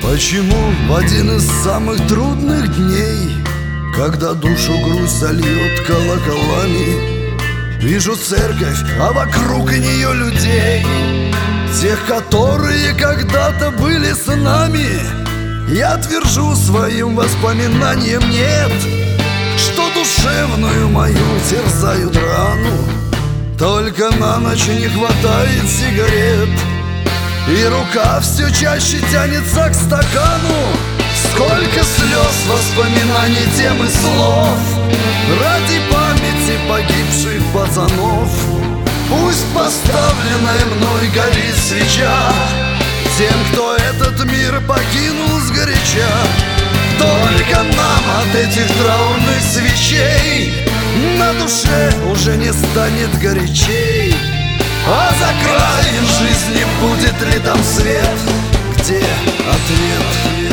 Почему в один из самых трудных дней, когда душу грусть зальет колоколами, вижу церковь, а вокруг нее людей, тех, которые когда-то были с нами, я твержу своим воспоминаниям нет, что душевную мою терзают рану. Только на ночь не хватает сигарет, и рука все чаще тянется к стакану. Сколько слез, воспоминаний, тем и слов ради памяти погибших пацанов. Пусть поставленная мной горит свеча тем, кто этот мир покинул сгоряча. Только нам от этих траурных свечей на душе уже не станет горячей. А за краем жизни будет ли там свет? Где ответ?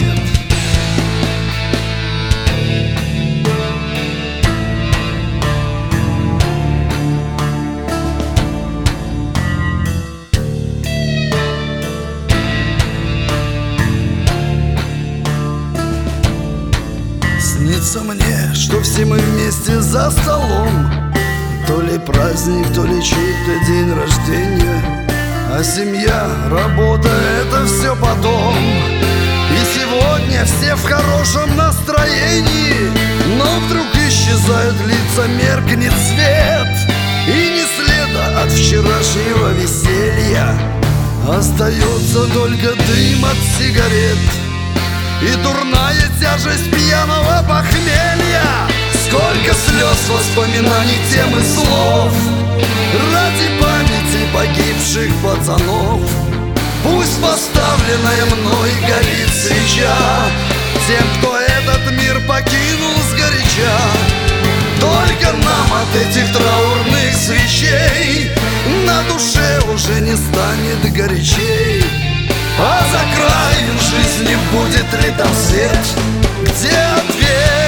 Снится мне, что все мы вместе за столом, то ли праздник, то ли чей-то день рождения, а семья, работа — это все потом. И сегодня все в хорошем настроении, но вдруг исчезают лица, меркнет свет, и ни следа от вчерашнего веселья. Остается только дым от сигарет и дурная тяжесть пьяного похмелья. Сколько слез, воспоминаний, тем и слов ради памяти погибших пацанов. Пусть поставленная мной горит свеча тем, кто этот мир покинул сгоряча. Только нам от этих траурных свечей на душе уже не станет горячей. А за краем жизни будет ли там свет? Где ответ?